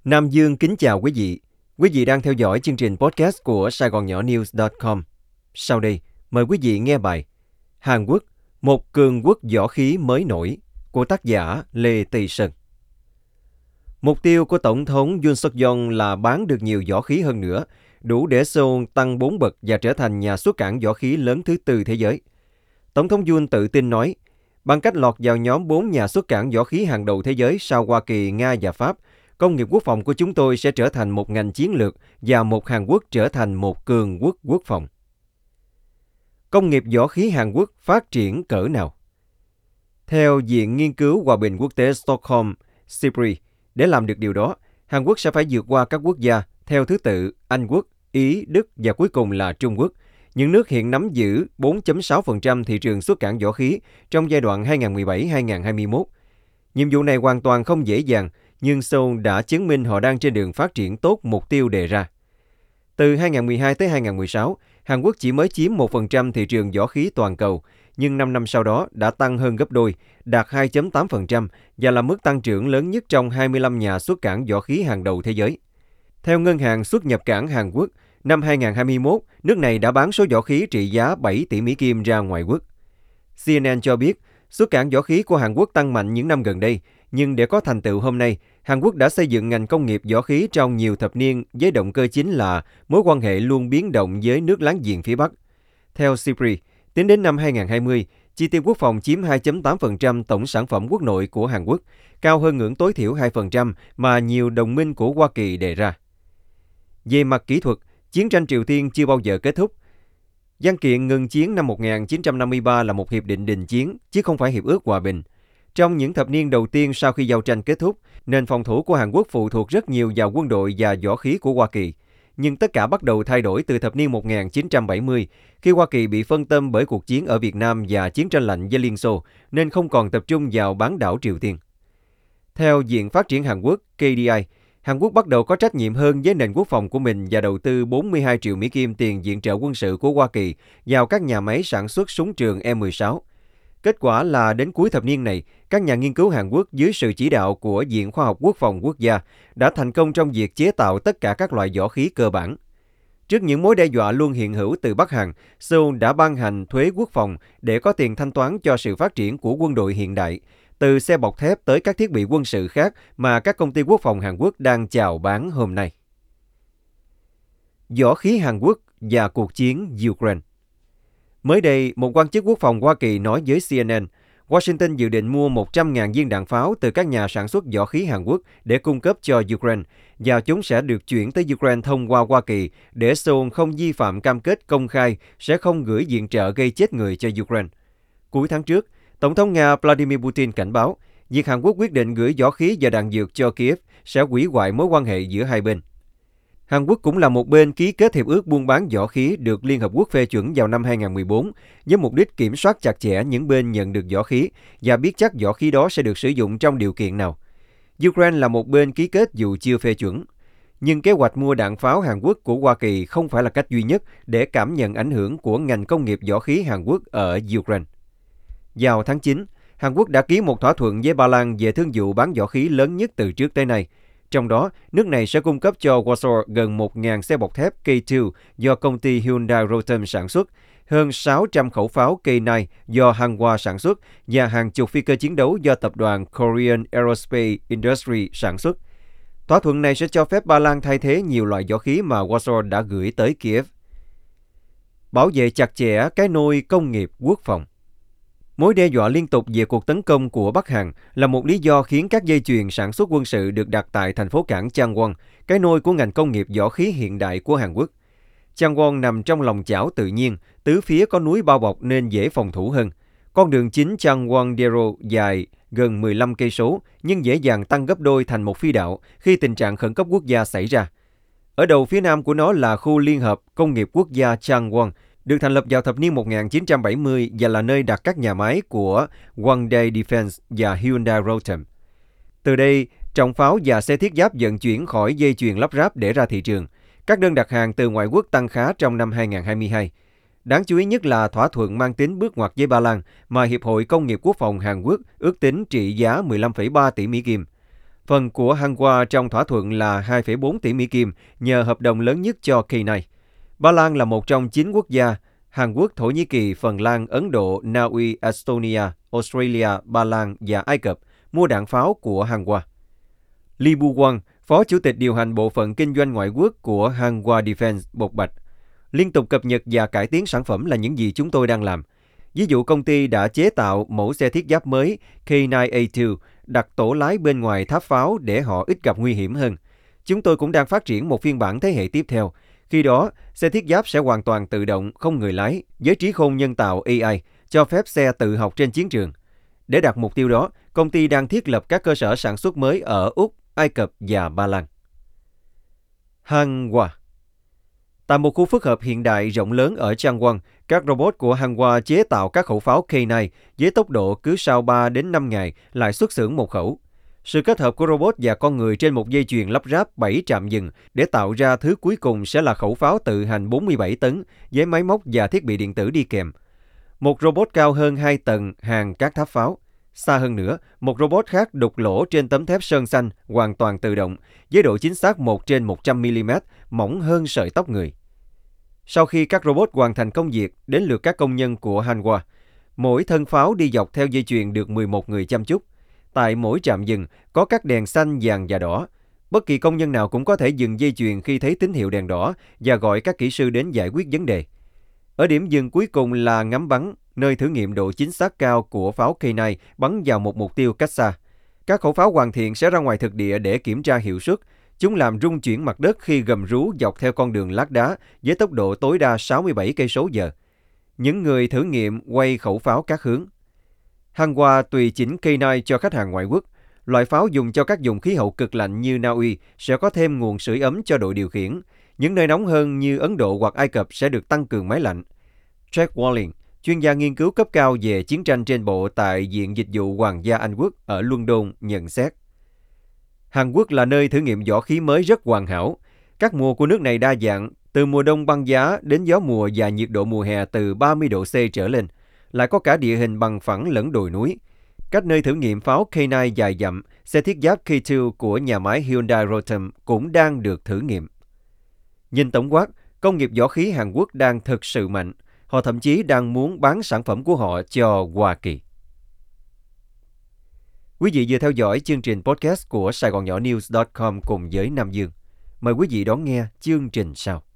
Nam Dương kính chào quý vị. Quý vị đang theo dõi chương trình podcast của Sài Gòn Nhỏ News.com. Sau đây, mời quý vị nghe bài Hàn Quốc, một cường quốc võ khí mới nổi của tác giả Lê Tây Sơn. Mục tiêu của Tổng thống Yoon suk yeol là bán được nhiều võ khí hơn nữa, đủ để Seoul tăng 4 bậc và trở thành nhà xuất cảng võ khí lớn thứ tư thế giới. Tổng thống Yoon tự tin nói, bằng cách lọt vào nhóm 4 nhà xuất cảng võ khí hàng đầu thế giới sau Hoa Kỳ, Nga và Pháp, công nghiệp quốc phòng của chúng tôi sẽ trở thành một ngành chiến lược và một Hàn Quốc trở thành một cường quốc quốc phòng. Công nghiệp võ khí Hàn Quốc phát triển cỡ nào? Theo Viện Nghiên cứu Hòa bình Quốc tế Stockholm, SIPRI, để làm được điều đó, Hàn Quốc sẽ phải vượt qua các quốc gia theo thứ tự Anh Quốc, Ý, Đức và cuối cùng là Trung Quốc. Những nước hiện nắm giữ 4.6% thị trường xuất cảng võ khí trong giai đoạn 2017-2021. Nhiệm vụ này hoàn toàn không dễ dàng, nhưng Seoul đã chứng minh họ đang trên đường phát triển tốt mục tiêu đề ra. Từ 2012 tới 2016, Hàn Quốc chỉ mới chiếm 1% thị trường võ khí toàn cầu, nhưng 5 năm sau đó đã tăng hơn gấp đôi, đạt 2.8% và là mức tăng trưởng lớn nhất trong 25 nhà xuất cảng võ khí hàng đầu thế giới. Theo Ngân hàng Xuất nhập cảng Hàn Quốc, năm 2021, nước này đã bán số võ khí trị giá 7 tỷ Mỹ Kim ra ngoại quốc. CNN cho biết, xuất cảng võ khí của Hàn Quốc tăng mạnh những năm gần đây, nhưng để có thành tựu hôm nay, Hàn Quốc đã xây dựng ngành công nghiệp võ khí trong nhiều thập niên với động cơ chính là mối quan hệ luôn biến động với nước láng giềng phía Bắc. Theo SIPRI, tính đến năm 2020, chi tiêu quốc phòng chiếm 2.8% tổng sản phẩm quốc nội của Hàn Quốc, cao hơn ngưỡng tối thiểu 2% mà nhiều đồng minh của Hoa Kỳ đề ra. Về mặt kỹ thuật, chiến tranh Triều Tiên chưa bao giờ kết thúc. Văn kiện ngừng chiến năm 1953 là một hiệp định đình chiến, chứ không phải hiệp ước hòa bình. Trong những thập niên đầu tiên sau khi giao tranh kết thúc, nền phòng thủ của Hàn Quốc phụ thuộc rất nhiều vào quân đội và võ khí của Hoa Kỳ. Nhưng tất cả bắt đầu thay đổi từ thập niên 1970, khi Hoa Kỳ bị phân tâm bởi cuộc chiến ở Việt Nam và chiến tranh lạnh với Liên Xô, nên không còn tập trung vào bán đảo Triều Tiên. Theo Viện Phát triển Hàn Quốc, KDI, Hàn Quốc bắt đầu có trách nhiệm hơn với nền quốc phòng của mình và đầu tư 42 triệu Mỹ Kim tiền viện trợ quân sự của Hoa Kỳ vào các nhà máy sản xuất súng trường M16. Kết quả là đến cuối thập niên này, các nhà nghiên cứu Hàn Quốc dưới sự chỉ đạo của Viện Khoa học Quốc phòng Quốc gia đã thành công trong việc chế tạo tất cả các loại võ khí cơ bản. Trước những mối đe dọa luôn hiện hữu từ Bắc Hàn, Seoul đã ban hành thuế quốc phòng để có tiền thanh toán cho sự phát triển của quân đội hiện đại, từ xe bọc thép tới các thiết bị quân sự khác mà các công ty quốc phòng Hàn Quốc đang chào bán hôm nay. Võ khí Hàn Quốc và cuộc chiến Ukraine. Mới đây, một quan chức quốc phòng Hoa Kỳ nói với CNN, Washington dự định mua 100.000 viên đạn pháo từ các nhà sản xuất võ khí Hàn Quốc để cung cấp cho Ukraine, và chúng sẽ được chuyển tới Ukraine thông qua Hoa Kỳ để Seoul không vi phạm cam kết công khai sẽ không gửi viện trợ gây chết người cho Ukraine. Cuối tháng trước, Tổng thống Nga Vladimir Putin cảnh báo, việc Hàn Quốc quyết định gửi võ khí và đạn dược cho Kiev sẽ hủy hoại mối quan hệ giữa hai bên. Hàn Quốc cũng là một bên ký kết hiệp ước buôn bán võ khí được Liên Hợp Quốc phê chuẩn vào năm 2014 với mục đích kiểm soát chặt chẽ những bên nhận được võ khí và biết chắc võ khí đó sẽ được sử dụng trong điều kiện nào. Ukraine là một bên ký kết dù chưa phê chuẩn. Nhưng kế hoạch mua đạn pháo Hàn Quốc của Hoa Kỳ không phải là cách duy nhất để cảm nhận ảnh hưởng của ngành công nghiệp võ khí Hàn Quốc ở Ukraine. Vào tháng 9, Hàn Quốc đã ký một thỏa thuận với Ba Lan về thương vụ bán võ khí lớn nhất từ trước tới nay. Trong đó, nước này sẽ cung cấp cho Warsaw gần 1.000 xe bọc thép K2 do công ty Hyundai Rotem sản xuất, hơn 600 khẩu pháo K9 do Hanwha sản xuất và hàng chục phi cơ chiến đấu do tập đoàn Korean Aerospace Industry sản xuất. Thỏa thuận này sẽ cho phép Ba Lan thay thế nhiều loại võ khí mà Warsaw đã gửi tới Kiev. Bảo vệ chặt chẽ cái nôi công nghiệp quốc phòng. Mối đe dọa liên tục về cuộc tấn công của Bắc Hàn là một lý do khiến các dây chuyền sản xuất quân sự được đặt tại thành phố cảng Changwon, cái nôi của ngành công nghiệp võ khí hiện đại của Hàn Quốc. Changwon nằm trong lòng chảo tự nhiên, tứ phía có núi bao bọc nên dễ phòng thủ hơn. Con đường chính Changwon-daero dài gần 15 cây số nhưng dễ dàng tăng gấp đôi thành một phi đạo khi tình trạng khẩn cấp quốc gia xảy ra. Ở đầu phía nam của nó là khu liên hợp công nghiệp quốc gia Changwon, được thành lập vào thập niên 1970 và là nơi đặt các nhà máy của Hyundai Defense và Hyundai Rotem. Từ đây, trọng pháo và xe thiết giáp vận chuyển khỏi dây chuyền lắp ráp để ra thị trường. Các đơn đặt hàng từ ngoại quốc tăng khá trong năm 2022. Đáng chú ý nhất là thỏa thuận mang tính bước ngoặt với Ba Lan mà Hiệp hội Công nghiệp Quốc phòng Hàn Quốc ước tính trị giá 15,3 tỷ Mỹ Kim. Phần của Hanwha trong thỏa thuận là 2,4 tỷ Mỹ Kim nhờ hợp đồng lớn nhất cho K9. Ba Lan là một trong 9 quốc gia, Hàn Quốc, Thổ Nhĩ Kỳ, Phần Lan, Ấn Độ, Na Uy, Estonia, Australia, Ba Lan và Ai Cập mua đạn pháo của Hanwha. Lee Bu-won, Phó Chủ tịch điều hành bộ phận kinh doanh ngoại quốc của Hanwha Defense, bộc bạch. Liên tục cập nhật và cải tiến sản phẩm là những gì chúng tôi đang làm. Ví dụ công ty đã chế tạo mẫu xe thiết giáp mới K9A2 đặt tổ lái bên ngoài tháp pháo để họ ít gặp nguy hiểm hơn. Chúng tôi cũng đang phát triển một phiên bản thế hệ tiếp theo. Khi đó, xe thiết giáp sẽ hoàn toàn tự động, không người lái, với trí khôn nhân tạo AI, cho phép xe tự học trên chiến trường. Để đạt mục tiêu đó, công ty đang thiết lập các cơ sở sản xuất mới ở Úc, Ai Cập và Ba Lan. Hanwha. Tại một khu phức hợp hiện đại rộng lớn ở Changwon, các robot của Hanwha chế tạo các khẩu pháo K9 với tốc độ cứ sau 3 đến 5 ngày lại xuất xưởng một khẩu. Sự kết hợp của robot và con người trên một dây chuyền lắp ráp 7 trạm dừng để tạo ra thứ cuối cùng sẽ là khẩu pháo tự hành 47 tấn với máy móc và thiết bị điện tử đi kèm. Một robot cao hơn 2 tầng hàng các tháp pháo. Xa hơn nữa, một robot khác đục lỗ trên tấm thép sơn xanh hoàn toàn tự động với độ chính xác 1/100mm, mỏng hơn sợi tóc người. Sau khi các robot hoàn thành công việc, đến lượt các công nhân của Hanwha. Mỗi thân pháo đi dọc theo dây chuyền được 11 người chăm chút. Tại mỗi trạm dừng có các đèn xanh, vàng và đỏ. Bất kỳ công nhân nào cũng có thể dừng dây chuyền khi thấy tín hiệu đèn đỏ và gọi các kỹ sư đến giải quyết vấn đề. Ở điểm dừng cuối cùng là ngắm bắn, nơi thử nghiệm độ chính xác cao của pháo K9 bắn vào một mục tiêu cách xa. Các khẩu pháo hoàn thiện sẽ ra ngoài thực địa để kiểm tra hiệu suất. Chúng làm rung chuyển mặt đất khi gầm rú dọc theo con đường lát đá với tốc độ tối đa 67 cây số giờ. Những người thử nghiệm quay khẩu pháo các hướng. Hanwha tùy chỉnh K9 cho khách hàng ngoại quốc. Loại pháo dùng cho các vùng khí hậu cực lạnh như Na Uy sẽ có thêm nguồn sưởi ấm cho đội điều khiển. Những nơi nóng hơn như Ấn Độ hoặc Ai Cập sẽ được tăng cường máy lạnh. Jack Walling, chuyên gia nghiên cứu cấp cao về chiến tranh trên bộ tại Viện Dịch vụ Hoàng gia Anh Quốc ở London, nhận xét. Hàn Quốc là nơi thử nghiệm võ khí mới rất hoàn hảo. Các mùa của nước này đa dạng, từ mùa đông băng giá đến gió mùa và nhiệt độ mùa hè từ 30 độ C trở lên. Lại có cả địa hình bằng phẳng lẫn đồi núi. Cách nơi thử nghiệm pháo K9 dài dặm, xe thiết giáp K2 của nhà máy Hyundai Rotem cũng đang được thử nghiệm. Nhìn tổng quát, công nghiệp võ khí Hàn Quốc đang thực sự mạnh. Họ thậm chí đang muốn bán sản phẩm của họ cho Hoa Kỳ. Quý vị vừa theo dõi chương trình podcast của Sài Gòn Nhỏ News.com cùng với Nam Dương. Mời quý vị đón nghe chương trình sau.